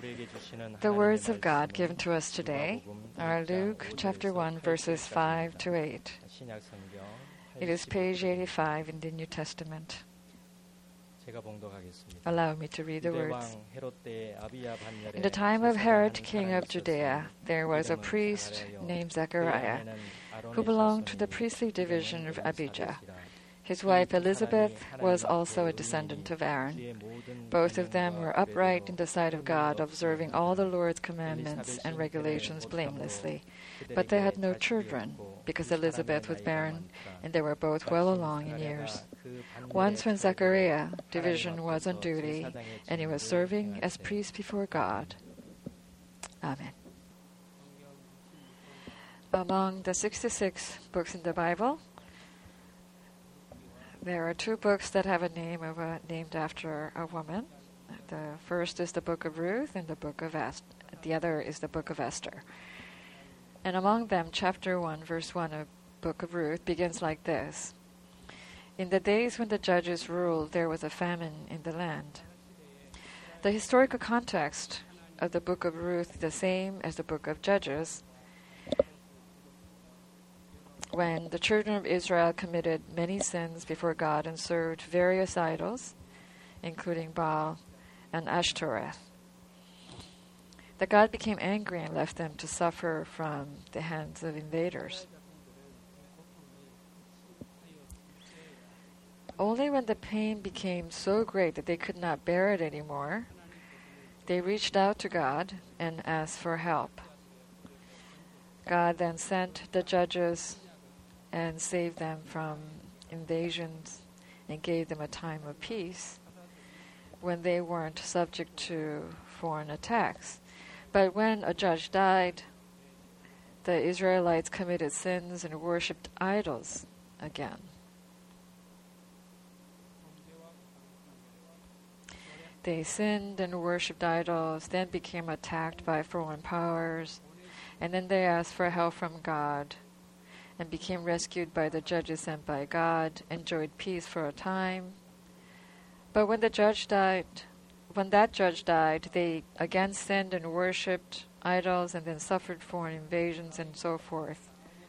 The words of God given to us today are Luke chapter 1, verses 5 to 8. It is page 85 in the New Testament. Allow me to read the words. In the time of Herod, king of Judea, there was a priest named Zechariah, who belonged to the priestly division of Abijah. His wife Elizabeth was also a descendant of Aaron. Both of them were upright in the sight of God, observing all the Lord's commandments and regulations blamelessly. But they had no children, because Elizabeth was barren, and they were both well along in years. Once when Zechariah, division, was on duty, and he was serving as priest before God. Amen. Among the 66 books in the Bible, there are two books that have a name named after a woman. The first is the Book of Ruth, and the other is the Book of Esther. And among them, chapter 1, verse 1 of Book of Ruth begins like this. In the days when the judges ruled, there was a famine in the land. The historical context of the Book of Ruth is the same as the Book of Judges, when the children of Israel committed many sins before God and served various idols, including Baal and Ashtoreth. That God became angry and left them to suffer from the hands of invaders. Only when the pain became so great that they could not bear it anymore, they reached out to God and asked for help. God then sent the judges and saved them from invasions and gave them a time of peace when they weren't subject to foreign attacks. But when a judge died, the Israelites committed sins and worshipped idols again. They sinned and worshipped idols, then became attacked by foreign powers, and then they asked for help from God, and became rescued by the judges sent by God, enjoyed peace for a time. But when that judge died, they again sinned and worshipped idols and then suffered foreign invasions and so forth.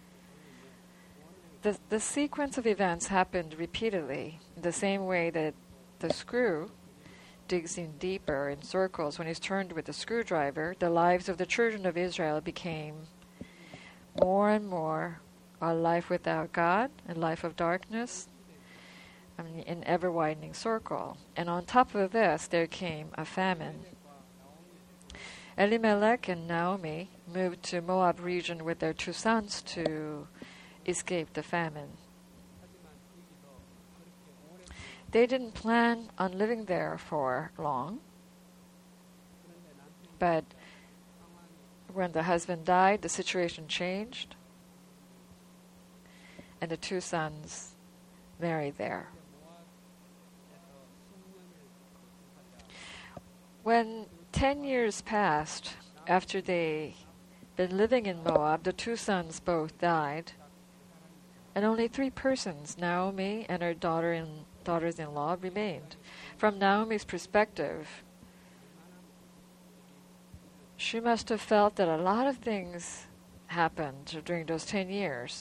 The sequence of events happened repeatedly, in the same way that the screw digs in deeper in circles when it's turned with a screwdriver. The lives of the children of Israel became more and more a life without God, a life of darkness, an ever-widening circle. And on top of this, there came a famine. Elimelech and Naomi moved to Moab region with their two sons to escape the famine. They didn't plan on living there for long, but when the husband died, the situation changed, and the two sons married there. When 10 years passed after they'd been living in Moab, the two sons both died, and only 3 persons, Naomi and her daughters-in-law, remained. From Naomi's perspective, she must have felt that a lot of things happened during those 10 years.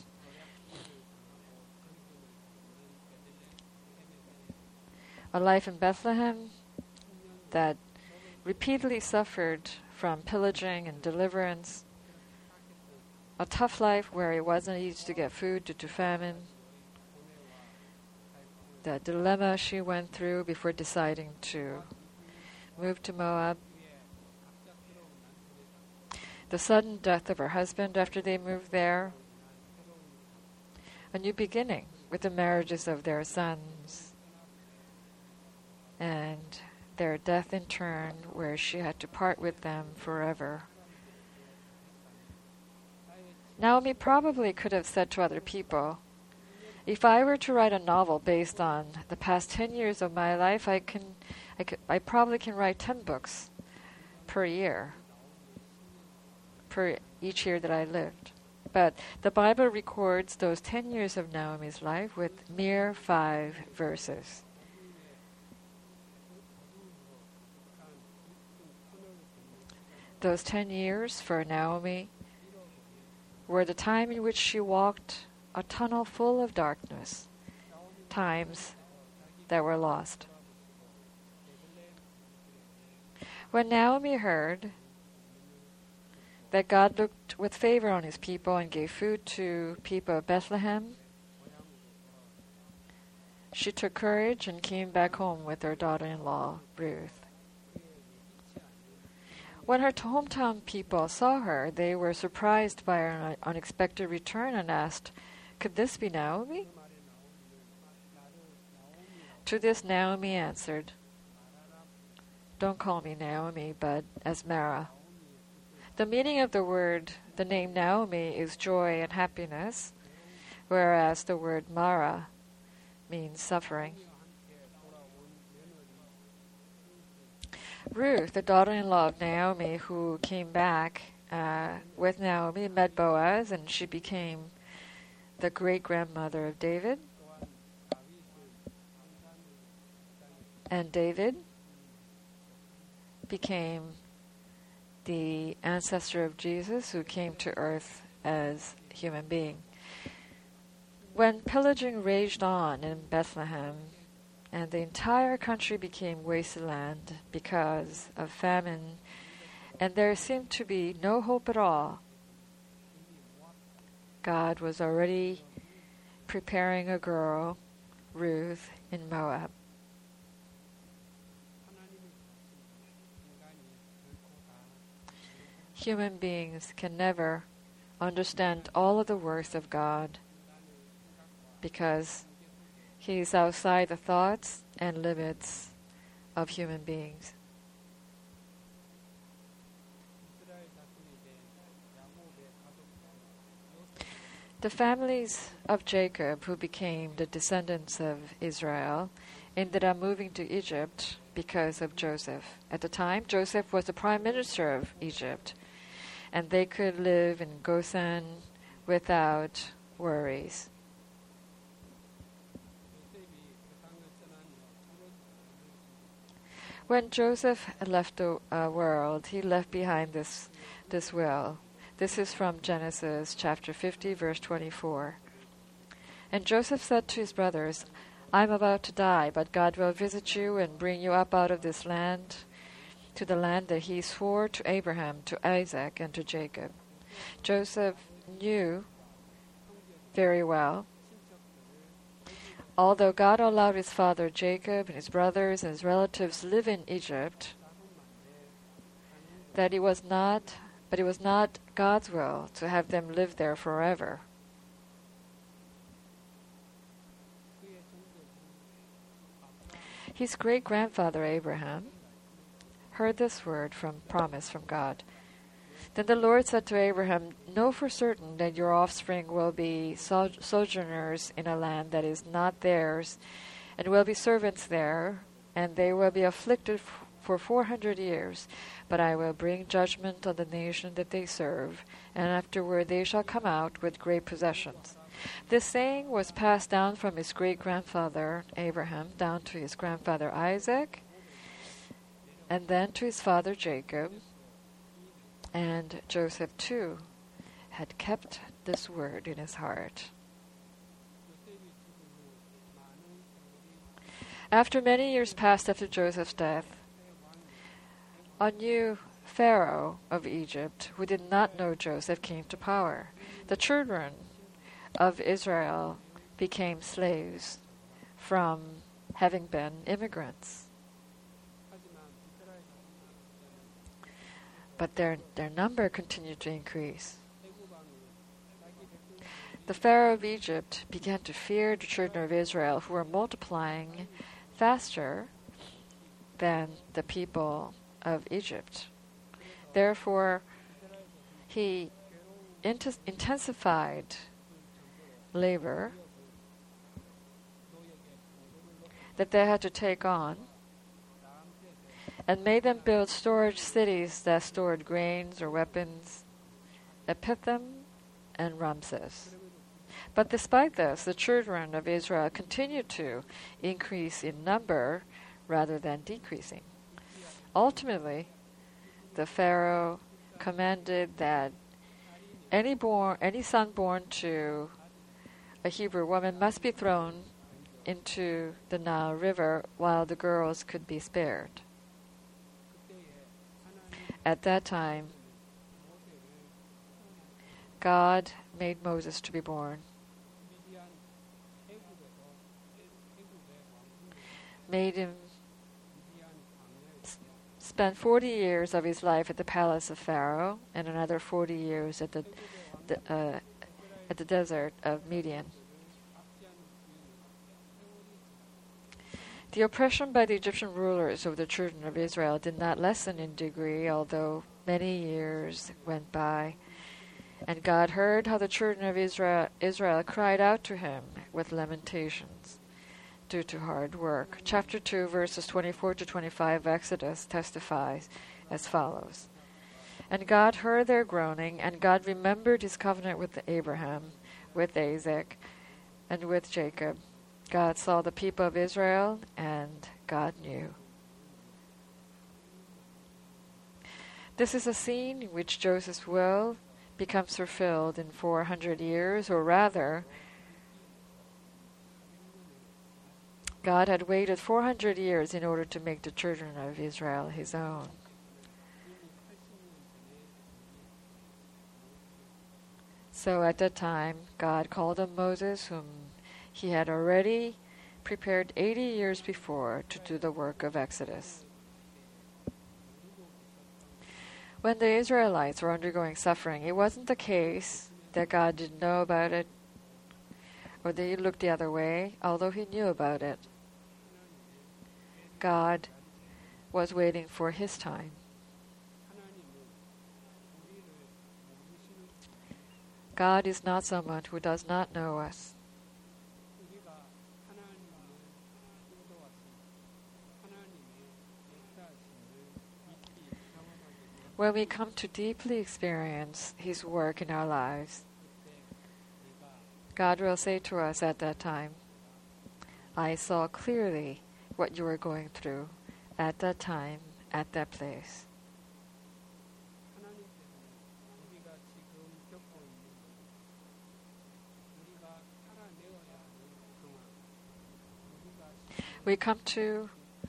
A life in Bethlehem that repeatedly suffered from pillaging and deliverance. A tough life where it wasn't easy to get food due to famine. The dilemma she went through before deciding to move to Moab. The sudden death of her husband after they moved there. A new beginning with the marriages of their sons. And their death in turn, where she had to part with them forever. Naomi probably could have said to other people, if I were to write a novel based on the past 10 years of my life, I probably can write 10 books per year, per each year that I lived. But the Bible records those 10 years of Naomi's life with mere 5 verses. Those 10 years for Naomi were the time in which she walked a tunnel full of darkness, times that were lost. When Naomi heard that God looked with favor on his people and gave food to people of Bethlehem, she took courage and came back home with her daughter-in-law, Ruth. When her hometown people saw her, they were surprised by her unexpected return and asked, "Could this be Naomi?" To this, Naomi answered, "Don't call me Naomi, but as Mara." The meaning of the name Naomi is joy and happiness, whereas the word Mara means suffering. Ruth, the daughter-in-law of Naomi, who came back with Naomi, met Boaz, and she became the great-grandmother of David. And David became the ancestor of Jesus, who came to earth as a human being. When pillaging raged on in Bethlehem, and the entire country became wasteland because of famine, and there seemed to be no hope at all, God was already preparing a girl, Ruth, in Moab. Human beings can never understand all of the worth of God because He is outside the thoughts and limits of human beings. The families of Jacob, who became the descendants of Israel, ended up moving to Egypt because of Joseph. At the time, Joseph was the prime minister of Egypt, and they could live in Goshen without worries. When Joseph left the world, he left behind this will. This is from Genesis chapter 50, verse 24. And Joseph said to his brothers, "I am about to die, but God will visit you and bring you up out of this land, to the land that He swore to Abraham, to Isaac, and to Jacob." Joseph knew very well, although God allowed his father Jacob and his brothers and his relatives live in Egypt, that it was not God's will to have them live there forever. His great-grandfather Abraham heard this promise from God. Then the Lord said to Abraham, "Know for certain that your offspring will be sojourners in a land that is not theirs, and will be servants there, and they will be afflicted for 400 years. But I will bring judgment on the nation that they serve, and afterward they shall come out with great possessions." This saying was passed down from his great-grandfather Abraham down to his grandfather Isaac, and then to his father Jacob. And Joseph, too, had kept this word in his heart. After many years passed after Joseph's death, a new Pharaoh of Egypt, who did not know Joseph, came to power. The children of Israel became slaves from having been immigrants. But their number continued to increase. The Pharaoh of Egypt began to fear the children of Israel, who were multiplying faster than the people of Egypt. Therefore, he intensified labor that they had to take on, and made them build storage cities that stored grains or weapons at Pithom and Ramses. But despite this, the children of Israel continued to increase in number rather than decreasing. Ultimately, the Pharaoh commanded that any son born to a Hebrew woman must be thrown into the Nile River while the girls could be spared. At that time, God made Moses to be born, made him spend 40 years of his life at the palace of Pharaoh and another 40 years at the desert of Midian. The oppression by the Egyptian rulers over the children of Israel did not lessen in degree, although many years went by. And God heard how the children of Israel cried out to him with lamentations due to hard work. Chapter 2, verses 24 to 25 of Exodus testifies as follows. And God heard their groaning, and God remembered his covenant with Abraham, with Isaac, and with Jacob. God saw the people of Israel, and God knew. This is a scene in which Joseph's will becomes fulfilled in 400 years, or rather, God had waited 400 years in order to make the children of Israel his own. So at that time, God called on Moses, whom he had already prepared 80 years before to do the work of Exodus. When the Israelites were undergoing suffering, it wasn't the case that God didn't know about it or that he looked the other way, although he knew about it. God was waiting for his time. God is not someone who does not know us. When we come to deeply experience his work in our lives, God will say to us at that time, I saw clearly what you were going through at that time, at that place. We come to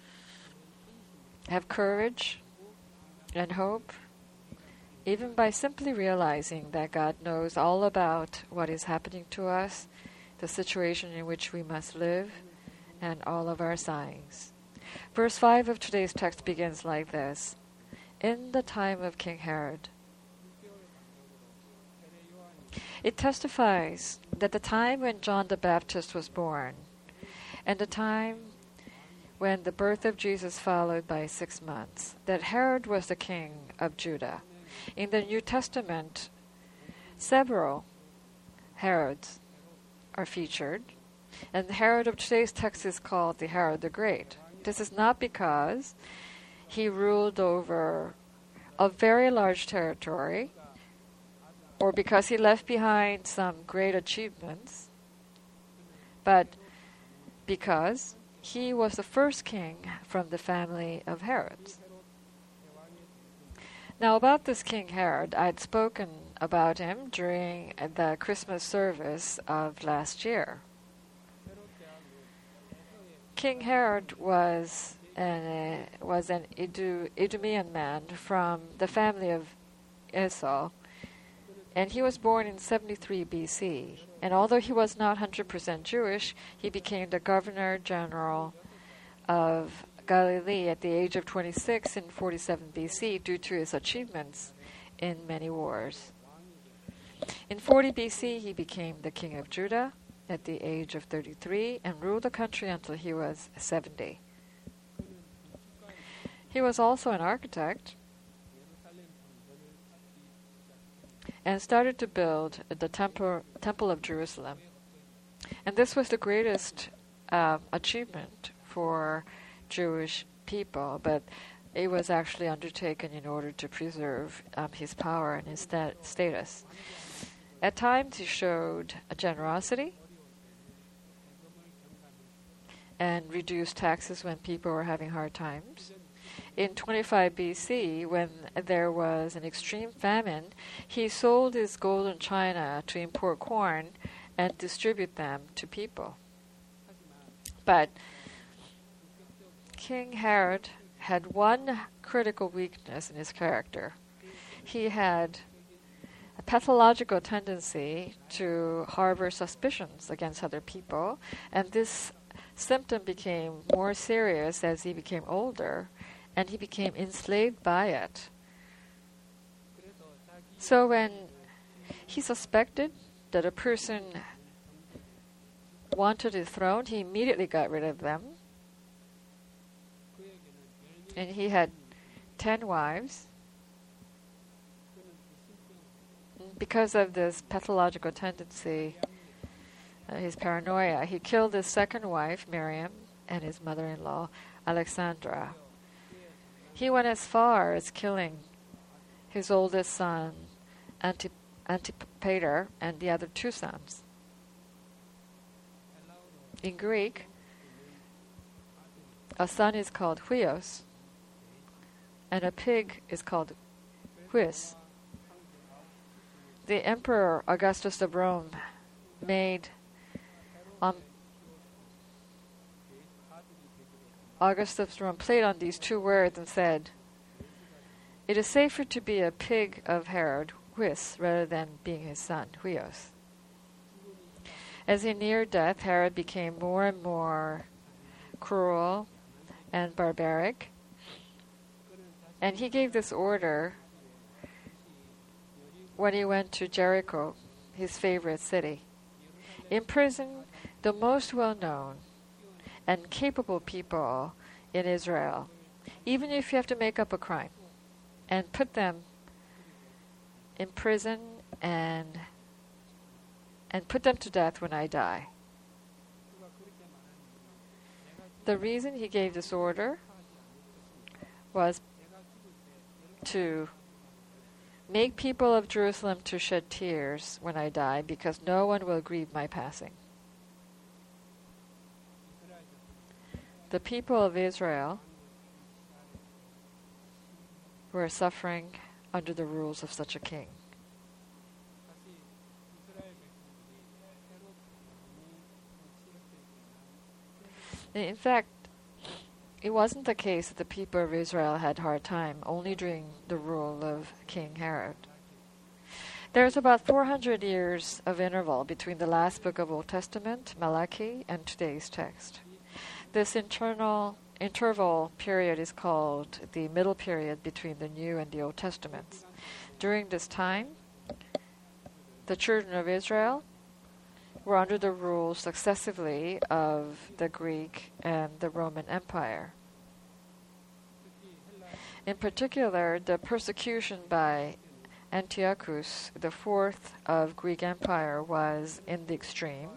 have courage and hope, even by simply realizing that God knows all about what is happening to us, the situation in which we must live, and all of our signs. Verse 5 of today's text begins like this. In the time of King Herod. It testifies that the time when John the Baptist was born, and the time when the birth of Jesus followed by 6 months, that Herod was the king of Judah. In the New Testament, several Herods are featured, and the Herod of today's text is called the Herod the Great. This is not because he ruled over a very large territory, or because he left behind some great achievements, but because he was the first king from the family of Herods. Now, about this King Herod, I had spoken about him during the Christmas service of last year. King Herod was an Idumean man from the family of Esau, and he was born in 73 BC. And although he was not 100% Jewish, he became the governor general of Galilee at the age of 26 in 47 BC due to his achievements in many wars. In 40 BC, he became the king of Judah at the age of 33 and ruled the country until he was 70. He was also an architect and started to build the Temple of Jerusalem. And this was the greatest achievement for Jewish people, but it was actually undertaken in order to preserve his power and his status. At times he showed a generosity and reduced taxes when people were having hard times. in 25 BC, when there was an extreme famine, he sold his golden china to import corn and distribute them to people. But King Herod had one critical weakness in his character. He had a pathological tendency to harbor suspicions against other people, and this symptom became more serious as he became older, and he became enslaved by it. So when he suspected that a person wanted his throne, he immediately got rid of them. And he had 10 wives. Because of this pathological tendency, his paranoia, he killed his second wife, Miriam, and his mother-in-law, Alexandra. He went as far as killing his oldest son, Antipater, and the other 2 sons. In Greek, a son is called huios, and a pig is called huis. The Emperor Augustus of Rome played on these 2 words and said, "It is safer to be a pig of Herod, huis, rather than being his son, huios." As he neared death, Herod became more and more cruel and barbaric, and he gave this order when he went to Jericho, his favorite city. Imprison the most well-known and capable people in Israel, even if you have to make up a crime, and put them in prison and put them to death when I die. The reason he gave this order was to make people of Jerusalem to shed tears when I die, because no one will grieve my passing. The people of Israel were suffering under the rules of such a king. In fact, it wasn't the case that the people of Israel had a hard time only during the rule of King Herod. There's about 400 years of interval between the last book of Old Testament, Malachi, and today's text. This interval period is called the middle period between the New and the Old Testaments. During this time, the children of Israel were under the rule successively of the Greek and the Roman Empire. In particular, the persecution by Antiochus IV of Greek Empire was in the extreme.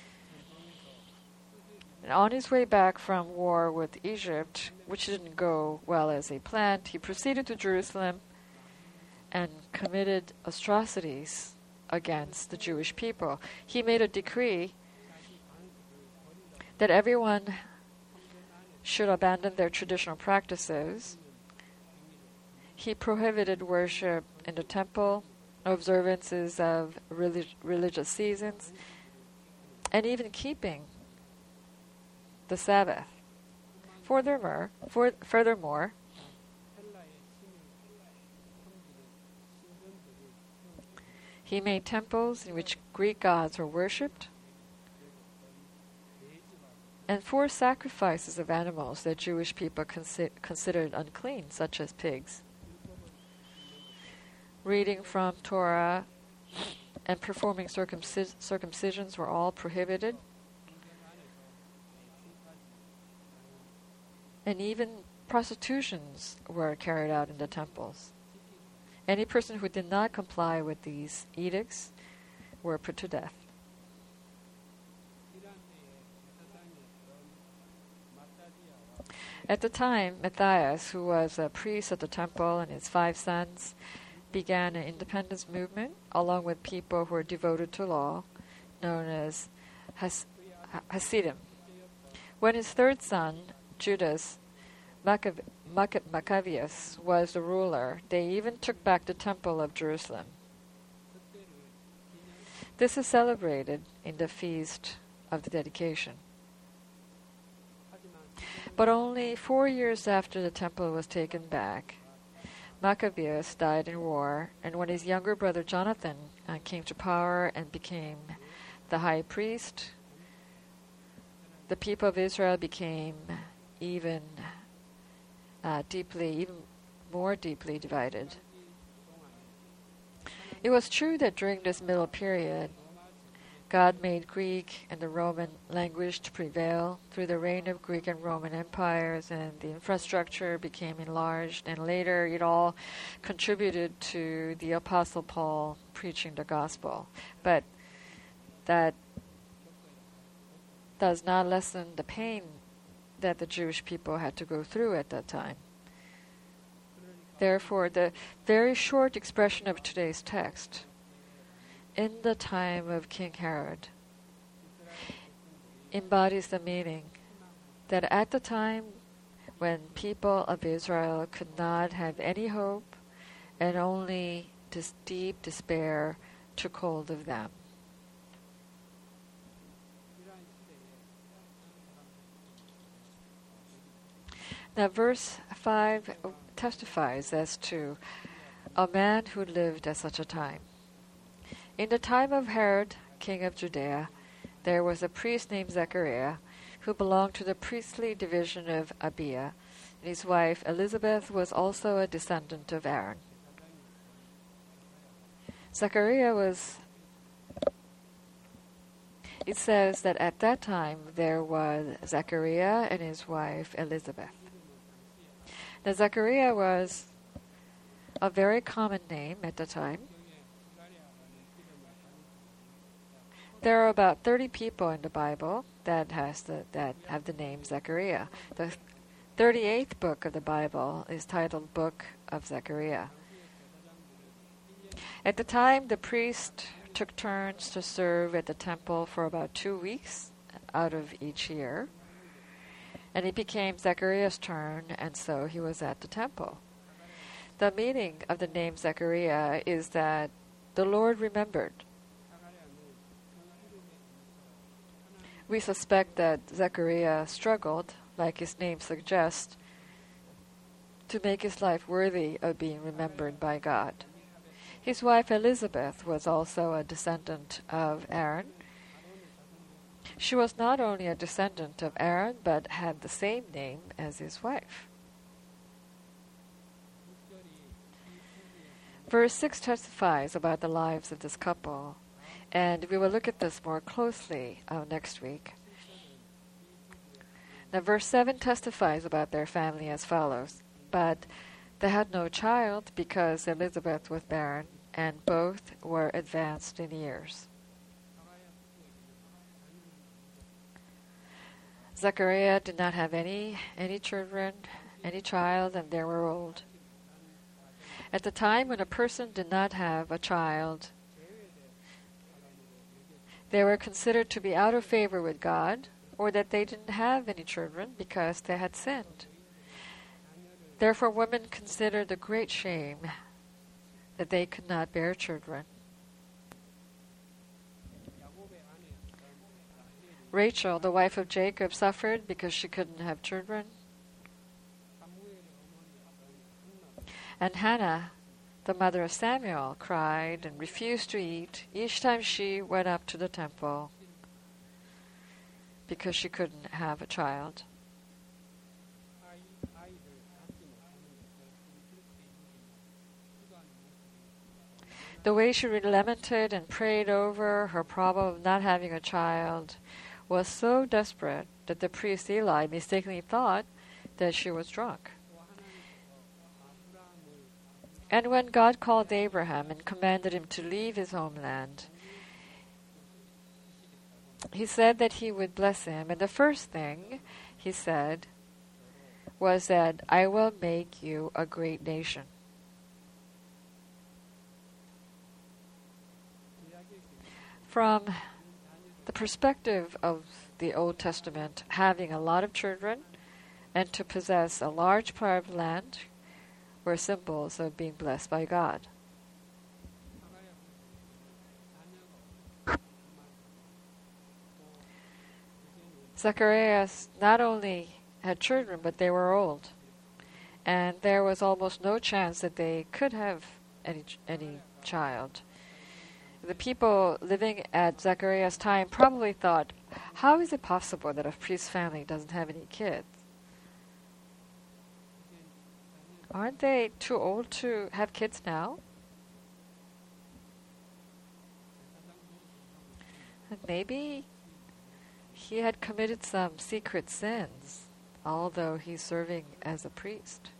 And on his way back from war with Egypt, which didn't go well as he planned, he proceeded to Jerusalem and committed atrocities against the Jewish people. He made a decree that everyone should abandon their traditional practices. He prohibited worship in the temple, observances of religious seasons, and even keeping the Sabbath. Furthermore, he made temples in which Greek gods were worshipped, and forced sacrifices of animals that Jewish people considered unclean, such as pigs. Reading from Torah and performing circumcisions were all prohibited. And even prostitutions were carried out in the temples. Any person who did not comply with these edicts were put to death. At the time, Matthias, who was a priest at the temple, and his 5 sons, began an independence movement along with people who were devoted to law, known as Hasidim. When his 3rd son, Judas Maccabeus was the ruler, they even took back the temple of Jerusalem. This is celebrated in the feast of the dedication. But only 4 years after the temple was taken back, Maccabeus died in war, and when his younger brother Jonathan came to power and became the high priest, the people of Israel became even more deeply divided. It was true that during this middle period, God made Greek and the Roman language to prevail through the reign of Greek and Roman empires, and the infrastructure became enlarged, and later it all contributed to the Apostle Paul preaching the gospel. But that does not lessen the pain that the Jewish people had to go through at that time. Therefore, the very short expression of today's text, in the time of King Herod, embodies the meaning that at the time when people of Israel could not have any hope and only this deep despair took hold of them. Now, verse 5 testifies as to a man who lived at such a time. In the time of Herod, king of Judea, there was a priest named Zechariah who belonged to the priestly division of Abiah, and his wife Elizabeth was also a descendant of Aaron. It says that at that time there was Zechariah and his wife Elizabeth. Now, Zechariah was a very common name at the time. There are about 30 people in the Bible that have the name Zechariah. The 38th book of the Bible is titled Book of Zechariah. At the time, the priest took turns to serve at the temple for about 2 weeks out of each year. And it became Zechariah's turn, and so he was at the temple. The meaning of the name Zechariah is that the Lord remembered. We suspect that Zechariah struggled, like his name suggests, to make his life worthy of being remembered by God. His wife Elizabeth was also a descendant of Aaron. She was not only a descendant of Aaron, but had the same name as his wife. Verse 6 testifies about the lives of this couple, and we will look at this more closely next week. Now, verse 7 testifies about their family as follows. But they had no child because Elizabeth was barren, and both were advanced in years. Zechariah did not have any children, any child, and they were old. At the time when a person did not have a child, they were considered to be out of favor with God, or that they didn't have any children because they had sinned. Therefore, women considered a great shame that they could not bear children. Rachel, the wife of Jacob, suffered because she couldn't have children. And Hannah, the mother of Samuel, cried and refused to eat each time she went up to the temple because she couldn't have a child. The way she lamented and prayed over her problem of not having a child was so desperate that the priest Eli mistakenly thought that she was drunk. And when God called Abraham and commanded him to leave his homeland, he said that he would bless him. And the first thing he said was that, I will make you a great nation. From the perspective of the Old Testament, having a lot of children and to possess a large part of land were symbols of being blessed by God. Zacharias not only had children, but they were old, and there was almost no chance that they could have any child. The people living at Zacharias' time probably thought, how is it possible that a priest's family doesn't have any kids? Aren't they too old to have kids now? And maybe he had committed some secret sins, although he's serving as a priest.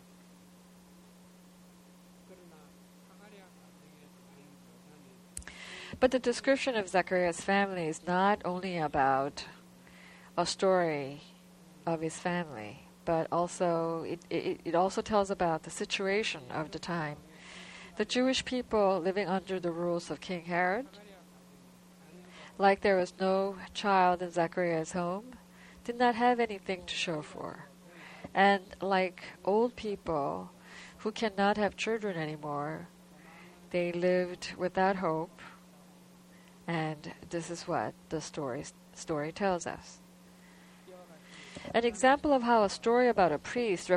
But the description of Zacharias' family is not only about a story of his family, but also it also tells about the situation of the time. The Jewish people living under the rules of King Herod, like there was no child in Zacharias' home, did not have anything to show for. And like old people who cannot have children anymore, they lived without hope. And this is what the story tells us. An example of how a story about a priest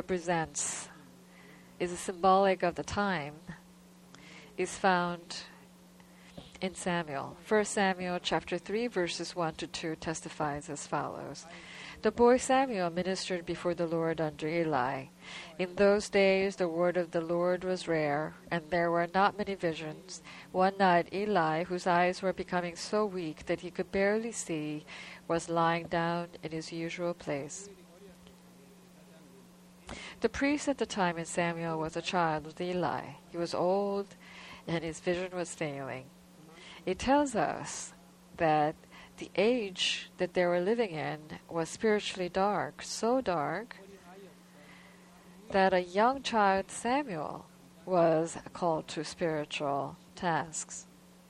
is symbolic of the time is found in Samuel. 1 Samuel chapter 3 verses 1 to 2 testifies as follows. The boy Samuel ministered before the Lord under Eli. In those days the word of the Lord was rare, and there were not many visions. One night Eli, whose eyes were becoming so weak that he could barely see, was lying down in his usual place. The priest at the time in Samuel was a child with Eli. He was old, and his vision was failing. It tells us that the age that they were living in was spiritually dark, so dark that a young child, Samuel, was called to spiritual tasks.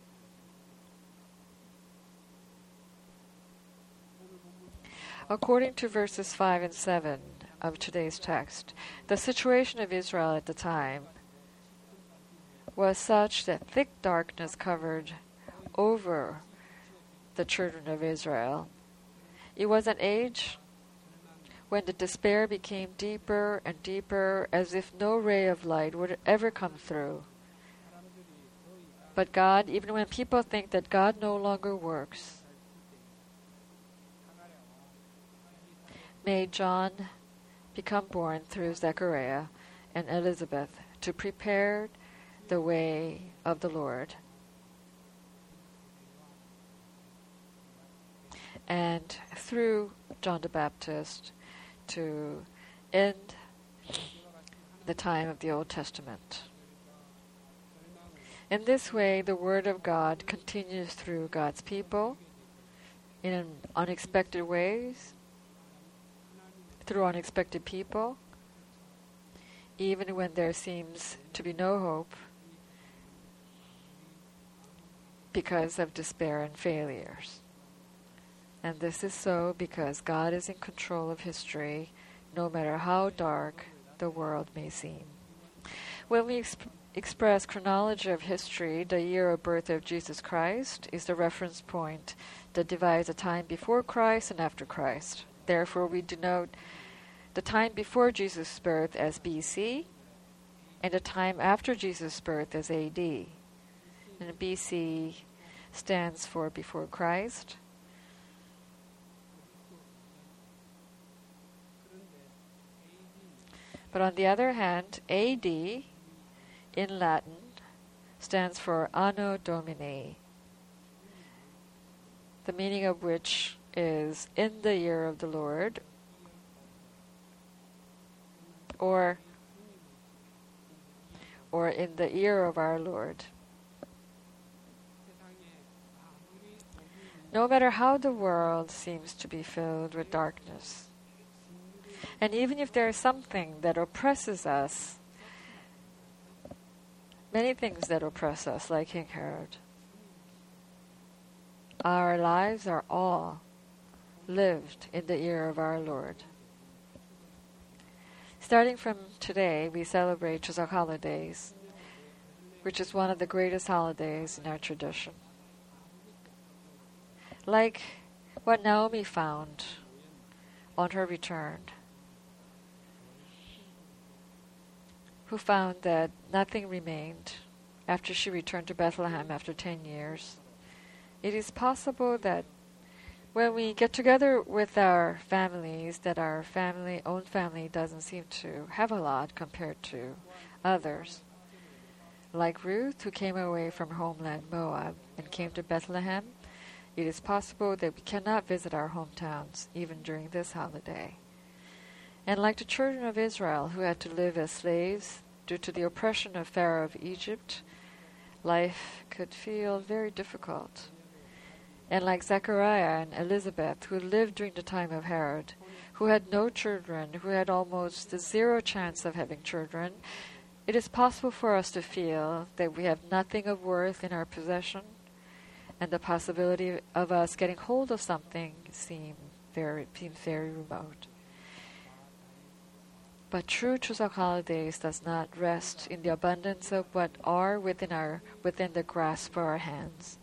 According to verses 5 and 7 of today's text, the situation of Israel at the time was such that thick darkness covered over the children of Israel. It was an age when the despair became deeper and deeper, as if no ray of light would ever come through. But God, even when people think that God no longer works, made John become born through Zechariah and Elizabeth to prepare the way of the Lord. And through John the Baptist to end the time of the Old Testament. In this way, the Word of God continues through God's people in unexpected ways, through unexpected people, even when there seems to be no hope because of despair and failures. And this is so because God is in control of history, no matter how dark the world may seem. When we express chronology of history, the year of birth of Jesus Christ is the reference point that divides the time before Christ and after Christ. Therefore, we denote the time before Jesus' birth as BC and the time after Jesus' birth as AD. And BC stands for before Christ. But on the other hand, AD in Latin stands for Anno Domini, the meaning of which is in the year of the Lord, or in the year of our Lord. No matter how the world seems to be filled with darkness, and even if there is something that oppresses us, many things that oppress us, like King Herod, our lives are all lived in the year of our Lord. Starting from today, we celebrate Chuseok holidays, which is one of the greatest holidays in our tradition. Like what Naomi found on her return, who found that nothing remained after she returned to Bethlehem after 10 years. It is possible that when we get together with our families, that our own family doesn't seem to have a lot compared to others. Like Ruth, who came away from homeland Moab and came to Bethlehem, it is possible that we cannot visit our hometowns even during this holiday. And like the children of Israel who had to live as slaves due to the oppression of Pharaoh of Egypt, life could feel very difficult. And like Zechariah and Elizabeth, who lived during the time of Herod, who had no children, who had almost zero chance of having children, it is possible for us to feel that we have nothing of worth in our possession, and the possibility of us getting hold of something seems very remote. But true Chuseok holidays does not rest in the abundance of what are within the grasp of our hands.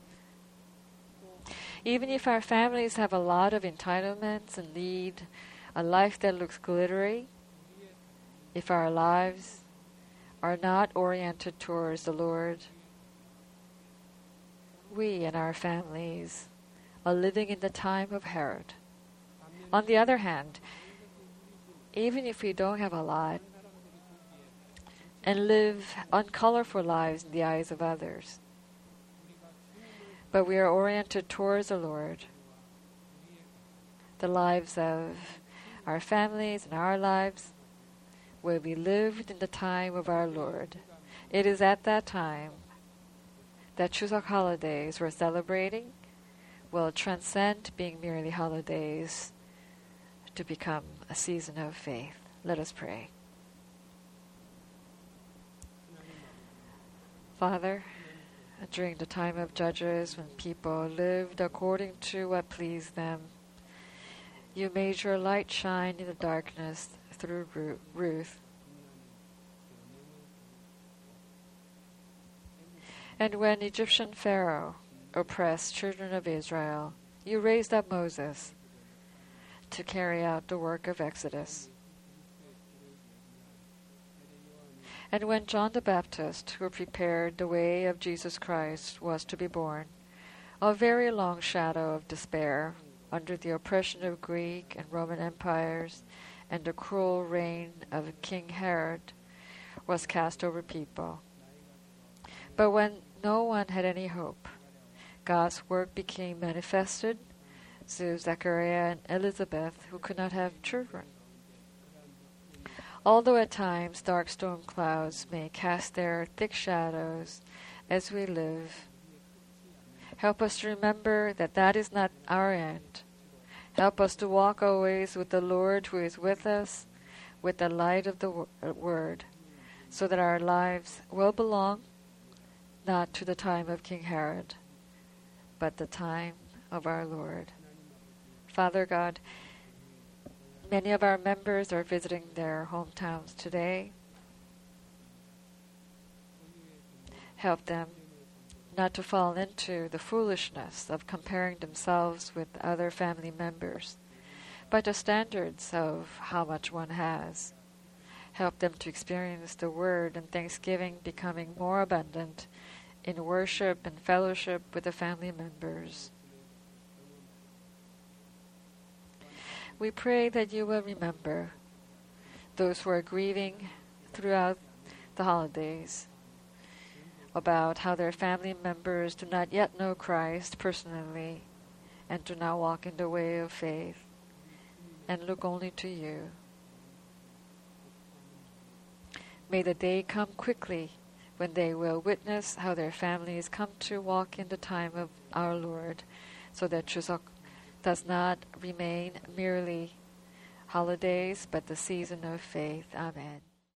Even if our families have a lot of entitlements and lead a life that looks glittery, if our lives are not oriented towards the Lord, we and our families are living in the time of Herod. On the other hand, even if we don't have a lot and live uncolorful lives in the eyes of others, but we are oriented towards the Lord, the lives of our families and our lives will be lived in the time of our Lord. It is at that time that Chuseok holidays we're celebrating will transcend being merely holidays to become a season of faith. Let us pray. Father, during the time of Judges, when people lived according to what pleased them, you made your light shine in the darkness through Ruth. And when Egyptian Pharaoh oppressed children of Israel, you raised up Moses to carry out the work of Exodus. And when John the Baptist, who prepared the way of Jesus Christ, was to be born, a very long shadow of despair under the oppression of Greek and Roman empires and the cruel reign of King Herod was cast over people. But when no one had any hope, God's work became manifested through Zechariah and Elizabeth, who could not have children. Although at times dark storm clouds may cast their thick shadows as we live, help us to remember that that is not our end. Help us to walk always with the Lord who is with us, with the light of the Word, so that our lives will belong not to the time of King Herod, but the time of our Lord. Father God, many of our members are visiting their hometowns today. Help them not to fall into the foolishness of comparing themselves with other family members by the standards of how much one has. Help them to experience the Word and thanksgiving becoming more abundant in worship and fellowship with the family members. We pray that you will remember those who are grieving throughout the holidays about how their family members do not yet know Christ personally and do not walk in the way of faith and look only to you. May the day come quickly when they will witness how their families come to walk in the time of our Lord, so that Chuseok does not remain merely holidays, but the season of faith. Amen.